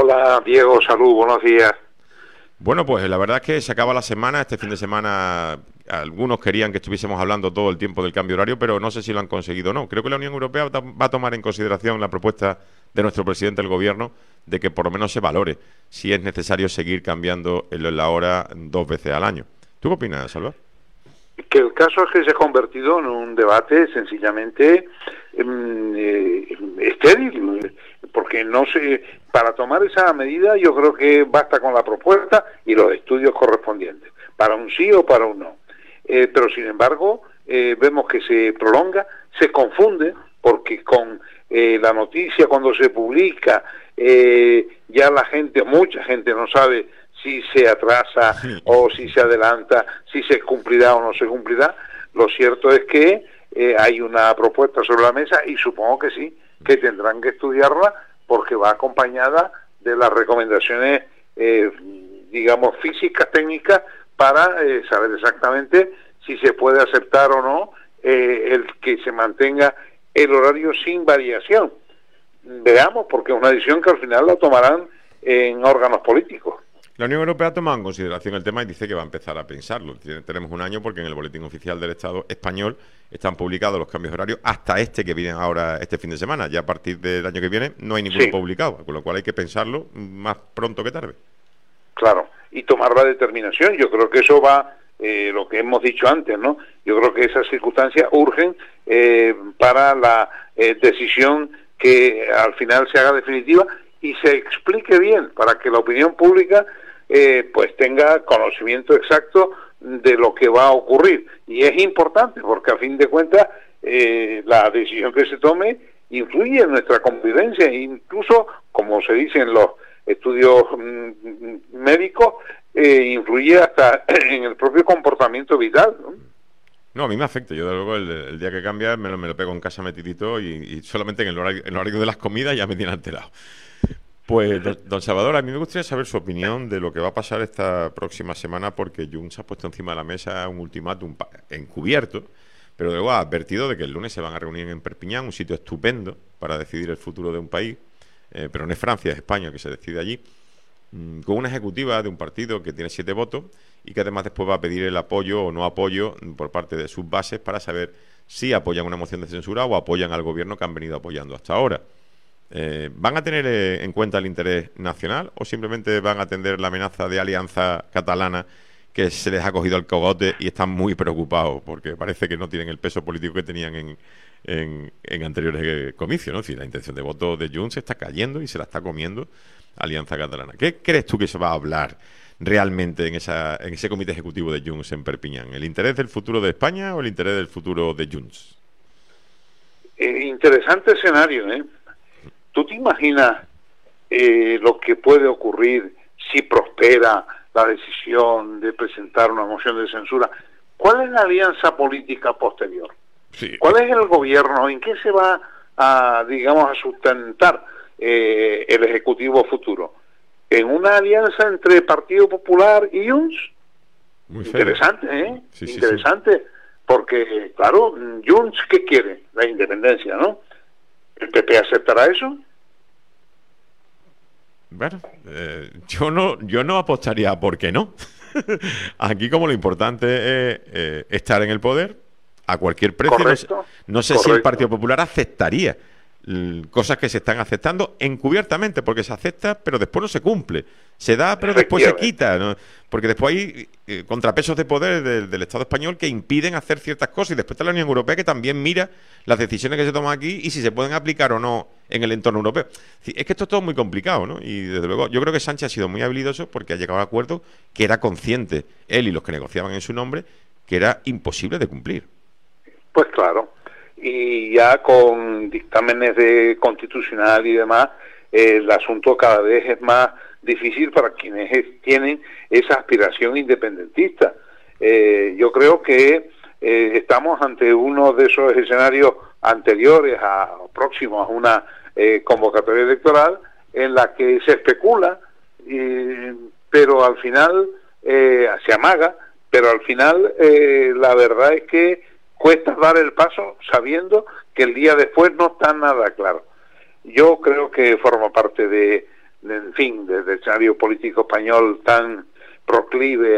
Hola Diego, salud, buenos días. Bueno, pues la verdad es que se acaba la semana. Este fin de semana algunos querían que estuviésemos hablando todo el tiempo del cambio horario, pero no sé si lo han conseguido o no. Creo que la Unión Europea va a tomar en consideración la propuesta de nuestro presidente del gobierno de que por lo menos se valore si es necesario seguir cambiando la hora 2 veces al año. ¿Tú qué opinas, Salva? Que el caso es que se ha convertido en un debate sencillamente estéril, porque no se, para tomar esa medida yo creo que basta con la propuesta y los estudios correspondientes, para un sí o para un no. Pero sin embargo vemos que se prolonga, se confunde, porque con la noticia cuando se publica ya la gente, mucha gente no sabe si se atrasa o si se adelanta, si se cumplirá o no se cumplirá. Lo cierto es que hay una propuesta sobre la mesa y supongo que sí, que tendrán que estudiarla porque va acompañada de las recomendaciones, digamos, físicas, técnicas, para saber exactamente si se puede aceptar o no el que se mantenga el horario sin variación. Veamos, porque es una decisión que al final la tomarán en órganos políticos. La Unión Europea toma en consideración el tema y dice que va a empezar a pensarlo. Tenemos un año porque en el Boletín Oficial del Estado español están publicados los cambios horarios hasta este que viene ahora este fin de semana. Ya a partir del año que viene no hay ninguno publicado, con lo cual hay que pensarlo más pronto que tarde. Claro, y tomar la determinación. Yo creo que eso va, lo que hemos dicho antes, ¿no? Yo creo que esas circunstancias urgen para la decisión que al final se haga definitiva y se explique bien para que la opinión pública pues tenga conocimiento exacto de lo que va a ocurrir. Y es importante porque a fin de cuentas la decisión que se tome influye en nuestra convivencia, incluso, como se dice en los estudios médicos, influye hasta en el propio comportamiento vital, ¿no? No, a mí me afecta. Yo, de luego, el día que cambia me lo pego en casa metidito y solamente en el horario de las comidas ya me tiene alterado. Pues, don Salvador, a mí me gustaría saber su opinión de lo que va a pasar esta próxima semana, porque Junts ha puesto encima de la mesa un ultimátum encubierto, pero luego ha advertido de que el lunes se van a reunir en Perpiñán, un sitio estupendo para decidir el futuro de un país, pero no es Francia, es España que se decide allí, con una ejecutiva de un partido que tiene 7 votos y que además después va a pedir el apoyo o no apoyo por parte de sus bases para saber si apoyan una moción de censura o apoyan al gobierno que han venido apoyando hasta ahora. ¿Van a tener en cuenta el interés nacional o simplemente van a atender la amenaza de alianza catalana que se les ha cogido el cogote y están muy preocupados porque parece que no tienen el peso político que tenían en anteriores comicios, ¿no? Es decir, la intención de voto de Junts se está cayendo y se la está comiendo Alianza Catalana. ¿Qué crees tú que se va a hablar realmente en ese comité ejecutivo de Junts en Perpiñán? ¿El interés del futuro de España o el interés del futuro de Junts? Interesante escenario, ¿eh? ¿Tú te imaginas lo que puede ocurrir si prospera la decisión de presentar una moción de censura? ¿Cuál es la alianza política posterior? Sí. ¿Cuál es el gobierno? ¿En qué se va a, digamos, a sustentar el Ejecutivo futuro? ¿En una alianza entre Partido Popular y Junts? Muy interesante, ¿eh? Sí, interesante, sí. Porque, claro, Junts, ¿qué quiere? La independencia, ¿no? ¿El PP aceptará eso? Bueno, yo no apostaría a por qué no. Aquí, como lo importante es estar en el poder a cualquier precio. Correcto, no sé si el Partido Popular aceptaría cosas que se están aceptando encubiertamente, porque se acepta pero después no se cumple, se da pero después se quita, ¿no? Porque después hay contrapesos de poder del Estado español que impiden hacer ciertas cosas, y después está la Unión Europea que también mira las decisiones que se toman aquí y si se pueden aplicar o no en el entorno europeo. Es que esto es todo muy complicado, ¿no? Y desde luego yo creo que Sánchez ha sido muy habilidoso porque ha llegado a acuerdo que era consciente, él y los que negociaban en su nombre, que era imposible de cumplir. Pues claro, y ya con dictámenes de constitucional y demás, el asunto cada vez es más difícil para quienes tienen esa aspiración independentista. Yo creo que estamos ante uno de esos escenarios anteriores próximos a una convocatoria electoral en la que se especula, pero al final se amaga, pero al final la verdad es que cuesta dar el paso sabiendo que el día después no está nada claro. Yo creo que forma parte de en fin, del escenario político español tan proclive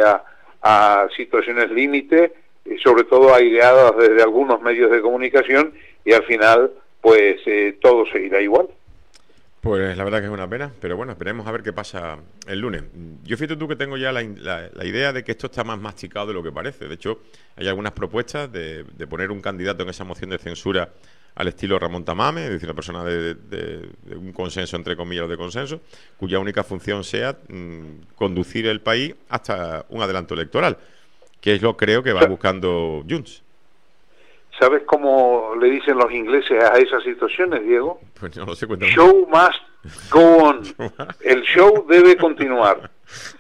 a situaciones límite, sobre todo aireadas desde algunos medios de comunicación, y al final pues todo seguirá igual. Pues la verdad que es una pena, pero bueno, esperemos a ver qué pasa el lunes. Yo fíjate tú que tengo ya la idea de que esto está más masticado de lo que parece. De hecho, hay algunas propuestas de poner un candidato en esa moción de censura al estilo Ramón Tamames, es decir, una persona de un consenso, entre comillas, de consenso, cuya única función sea conducir el país hasta un adelanto electoral, que es lo creo que va buscando Junts. ¿Sabes cómo le dicen los ingleses a esas situaciones, Diego? Pues no lo sé, cuéntame. Show must go on. El show debe continuar.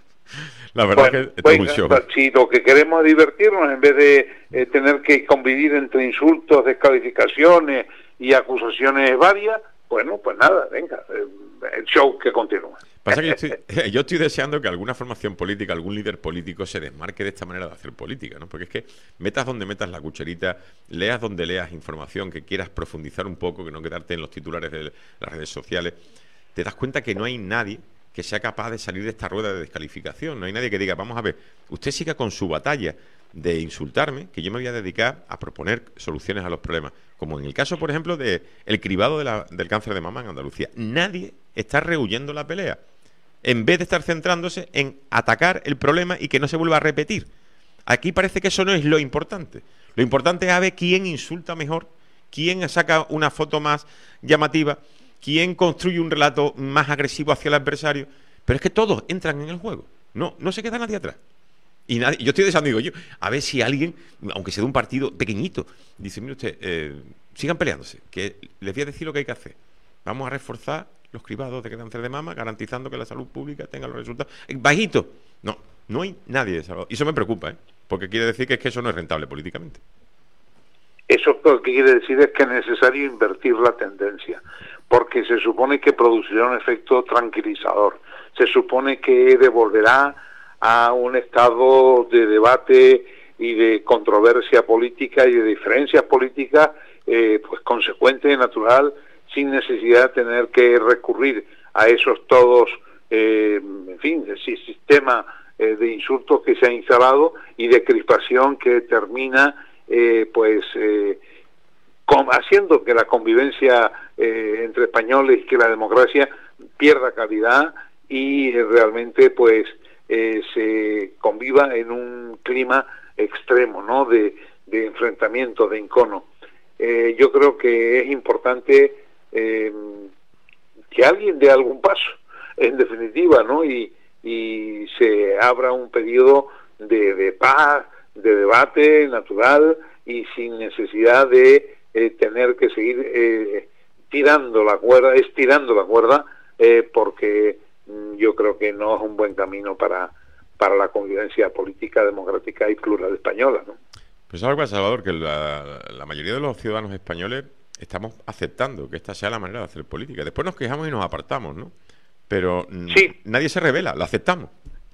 La verdad es que es un show. Si lo que queremos es divertirnos, en vez de tener que convivir entre insultos, descalificaciones y acusaciones varias, bueno, pues nada, venga, el show que continúa. Pasa que yo estoy deseando que alguna formación política, algún líder político se desmarque de esta manera de hacer política, ¿no? Porque es que metas donde metas la cucharita, leas donde leas información, que quieras profundizar un poco, que no quedarte en los titulares de las redes sociales, te das cuenta que no hay nadie que sea capaz de salir de esta rueda de descalificación. No hay nadie que diga, vamos a ver, usted siga con su batalla de insultarme, que yo me voy a dedicar a proponer soluciones a los problemas. Como en el caso, por ejemplo, del cribado del cáncer de mama en Andalucía. Nadie está rehuyendo la pelea, en vez de estar centrándose en atacar el problema y que no se vuelva a repetir. Aquí parece que eso no es lo importante. Lo importante es a ver quién insulta mejor, quién saca una foto más llamativa, quién construye un relato más agresivo hacia el adversario. Pero es que todos entran en el juego. No se queda nadie atrás. Y yo estoy deseando, digo yo, a ver si alguien, aunque sea de un partido pequeñito, dice, mire usted, sigan peleándose, que les voy a decir lo que hay que hacer. Vamos a reforzar los cribados de cáncer de mama, garantizando que la salud pública tenga los resultados. Bajito. No hay nadie de Salvador. Y eso me preocupa, porque quiere decir que es que eso no es rentable políticamente. Eso lo que quiere decir es que es necesario invertir la tendencia, porque se supone que producirá un efecto tranquilizador. Se supone que devolverá a un estado de debate y de controversia política y de diferencias políticas pues consecuente y natural, sin necesidad de tener que recurrir a esos todos, en fin, ese sistema de insultos que se ha instalado y de crispación que termina haciendo que la convivencia entre españoles y que la democracia pierda calidad y realmente pues se conviva en un clima extremo, ¿no?, de enfrentamiento, de encono. Yo creo que es importante que alguien dé algún paso, en definitiva, ¿no?, y se abra un periodo de paz, de debate natural y sin necesidad de tener que seguir estirando la cuerda, porque yo creo que no es un buen camino para la convivencia política, democrática y plural española, ¿no? Pues algo, Salvador, que la mayoría de los ciudadanos españoles estamos aceptando que esta sea la manera de hacer política. Después nos quejamos y nos apartamos, ¿no? Pero sí, nadie se revela, la aceptamos.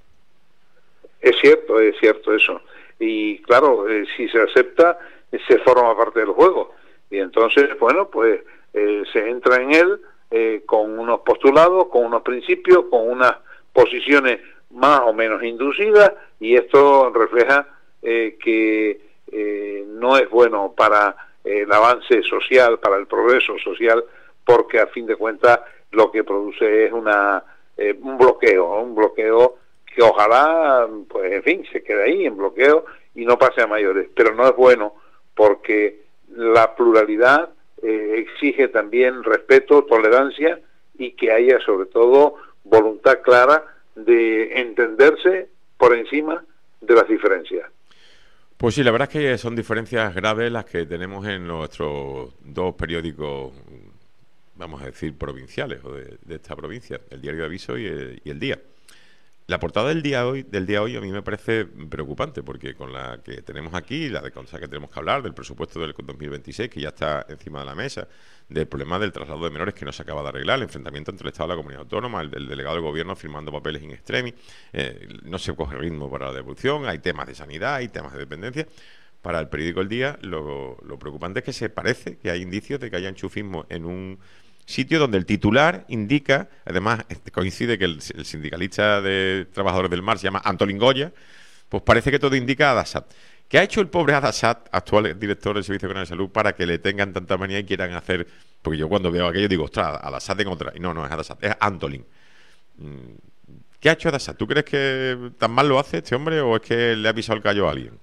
Es cierto eso. Y claro, si se acepta, se forma parte del juego. Y entonces, bueno, pues se entra en él con unos postulados, con unos principios, con unas posiciones más o menos inducidas, y esto refleja que no es bueno para el avance social, para el progreso social, porque a fin de cuentas lo que produce es un bloqueo que ojalá, pues en fin, se quede ahí en bloqueo y no pase a mayores, pero no es bueno porque la pluralidad exige también respeto, tolerancia y que haya sobre todo voluntad clara de entenderse por encima de las diferencias. Pues sí, la verdad es que son diferencias graves las que tenemos en nuestros dos periódicos, vamos a decir, provinciales o de esta provincia, el Diario de Aviso y el Día. La portada del día hoy a mí me parece preocupante, porque con la que tenemos aquí, la de cosas que tenemos que hablar, del presupuesto del 2026, que ya está encima de la mesa, del problema del traslado de menores que no se acaba de arreglar, el enfrentamiento entre el Estado y la comunidad autónoma, el del delegado del gobierno firmando papeles in extremis, no se coge ritmo para la devolución, hay temas de sanidad, hay temas de dependencia. Para el periódico El Día, lo preocupante es que se parece que hay indicios de que haya enchufismo en un sitio donde el titular indica, además coincide que el sindicalista de trabajadores del mar se llama Antolín Goya, pues parece que todo indica a Hadasat. ¿Qué ha hecho el pobre Hadasat, actual director del Servicio Canario de Salud, para que le tengan tanta manía y quieran hacer? Porque yo cuando veo aquello digo, ostras, Hadasat en otra. Y no es Hadasat, es Antolín. ¿Qué ha hecho Hadasat? ¿Tú crees que tan mal lo hace este hombre o es que le ha pisado el callo a alguien?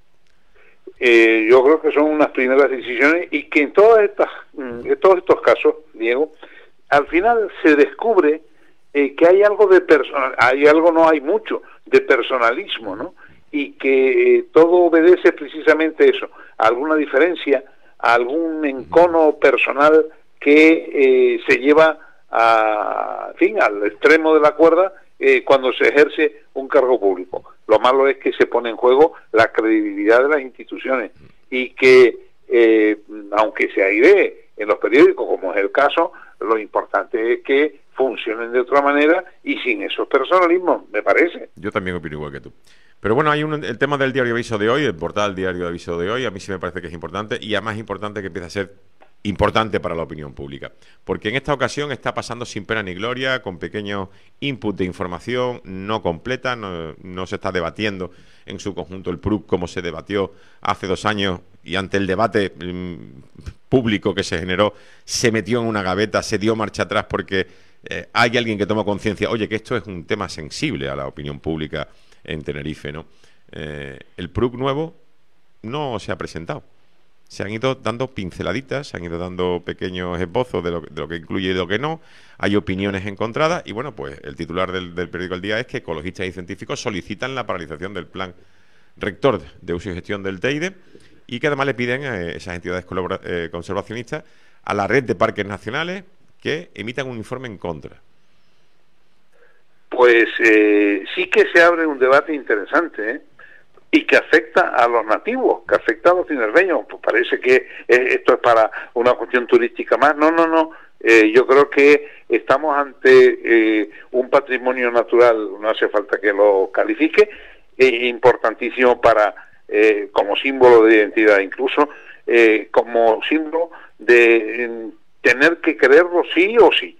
Yo creo que son unas primeras decisiones y que en todos estos casos, Diego, al final se descubre que hay algo de no hay mucho, de personalismo, ¿no? Y que todo obedece precisamente eso, a alguna diferencia, a algún encono personal que se lleva al extremo de la cuerda cuando se ejerce un cargo público. Lo malo es que se pone en juego la credibilidad de las instituciones y que, aunque se airee en los periódicos, como es el caso, lo importante es que funcionen de otra manera y sin esos personalismos, me parece. Yo también opino igual que tú. Pero bueno, hay el tema del diario Aviso de hoy, el portal Diario Aviso de hoy, a mí sí me parece que es importante y además importante que empiece a ser importante para la opinión pública, porque en esta ocasión está pasando sin pena ni gloria, con pequeños inputs de información no completa, no se está debatiendo en su conjunto el PRUC como se debatió hace 2 años y ante el debate público que se generó, se metió en una gaveta, se dio marcha atrás porque hay alguien que toma conciencia, oye, que esto es un tema sensible a la opinión pública en Tenerife, ¿no? El PRUC nuevo no se ha presentado. Se han ido dando pinceladitas, se han ido dando pequeños esbozos de lo que incluye y de lo que no. Hay opiniones encontradas y, bueno, pues el titular del periódico El Día es que ecologistas y científicos solicitan la paralización del plan rector de uso y gestión del Teide y que además le piden a esas entidades conservacionistas a la red de parques nacionales que emitan un informe en contra. Pues sí que se abre un debate interesante, ¿eh? Y que afecta a los nativos, que afecta a los tinerfeños. Pues parece que esto es para una cuestión turística más. No. Yo creo que estamos ante un patrimonio natural, no hace falta que lo califique, importantísimo para, como símbolo de identidad, incluso como símbolo de tener que creerlo sí o sí.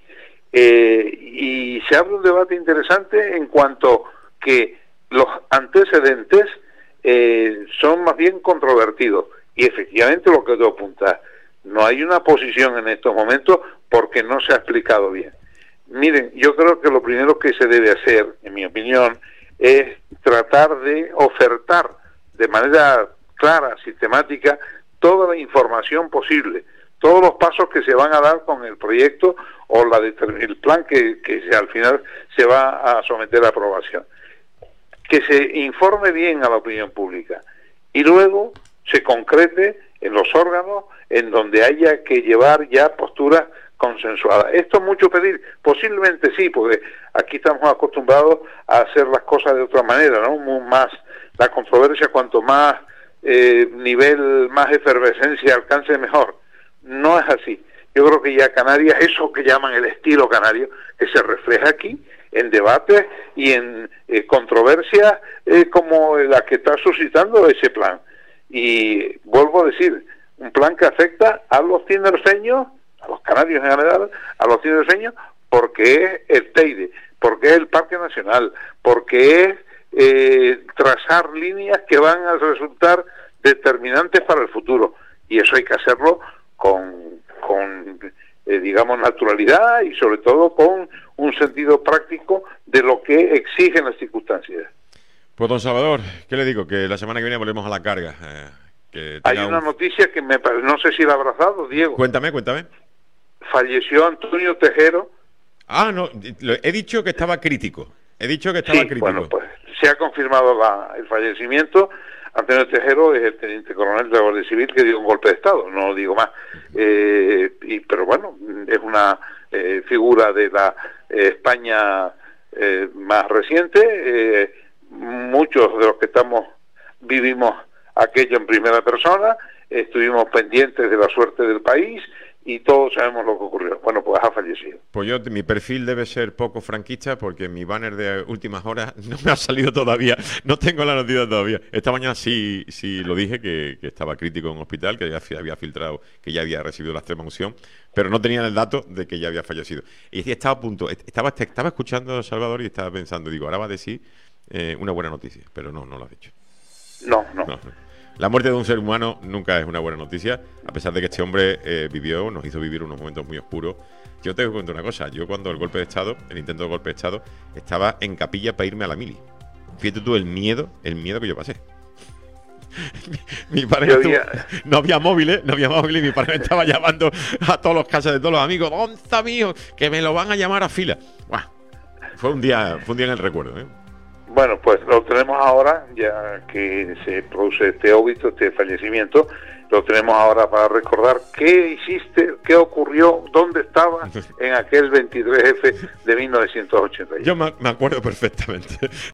Y se abre un debate interesante en cuanto que los antecedentes son más bien controvertidos y efectivamente lo que tú apuntas, no hay una posición en estos momentos porque no se ha explicado bien. Miren, yo creo que lo primero que se debe hacer, en mi opinión, es tratar de ofertar de manera clara, sistemática, toda la información posible, todos los pasos que se van a dar con el proyecto o el plan que al final se va a someter a aprobación. Que se informe bien a la opinión pública y luego se concrete en los órganos en donde haya que llevar ya posturas consensuadas. ¿Esto es mucho pedir? Posiblemente sí, porque aquí estamos acostumbrados a hacer las cosas de otra manera, ¿no? Más la controversia, cuanto más nivel, más efervescencia alcance, mejor. No es así. Yo creo que ya Canarias, eso que llaman el estilo canario, que se refleja aquí, en debates y en controversias como la que está suscitando ese plan. Y vuelvo a decir, un plan que afecta a los tinerfeños, a los canarios en general, a los tinerfeños, porque es el Teide, porque es el Parque Nacional, porque es trazar líneas que van a resultar determinantes para el futuro. Y eso hay que hacerlo con digamos, naturalidad y sobre todo con un sentido práctico de lo que exigen las circunstancias. Pues don Salvador, ¿qué le digo? Que la semana que viene volvemos a la carga. Hay una noticia que no sé si la habrás dado, Diego. Cuéntame. Falleció Antonio Tejero. Ah, no, he dicho que estaba crítico. Bueno, pues se ha confirmado el fallecimiento. Antonio Tejero es el teniente coronel de la Guardia Civil que dio un golpe de Estado, no digo más. Pero bueno, es una figura de la España más reciente. Muchos de los que vivimos aquello en primera persona, estuvimos pendientes de la suerte del país y todos sabemos lo que ocurrió. Bueno, pues ha fallecido. Pues mi perfil debe ser poco franquista porque mi banner de últimas horas no me ha salido todavía, no tengo la noticia todavía. Esta mañana sí lo dije, que estaba crítico en un hospital, que ya había filtrado, que ya había recibido la extrema unción, pero no tenía el dato de que ya había fallecido. Y estaba a punto, estaba escuchando a Salvador y estaba pensando, digo, ahora va a decir una buena noticia, pero no lo has dicho. No. La muerte de un ser humano nunca es una buena noticia, a pesar de que este hombre nos hizo vivir unos momentos muy oscuros. Yo te cuento una cosa, yo cuando el intento de golpe de Estado, estaba en capilla para irme a la mili. Fíjate tú el miedo que yo pasé. Mi padre no había móviles y mi padre me estaba llamando a todos los casas de todos los amigos, ¿dónde está mi hijo? Que me lo van a llamar a fila. ¡Buah! Fue un día en el recuerdo, ¿eh? Bueno, pues lo tenemos ahora, ya que se produce este óbito, este fallecimiento, lo tenemos ahora para recordar qué hiciste, qué ocurrió, dónde estabas en aquel 23F de 1981. Yo me acuerdo perfectamente.